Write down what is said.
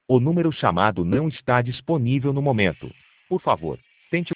O número chamado não está disponível no momento. Por favor, tente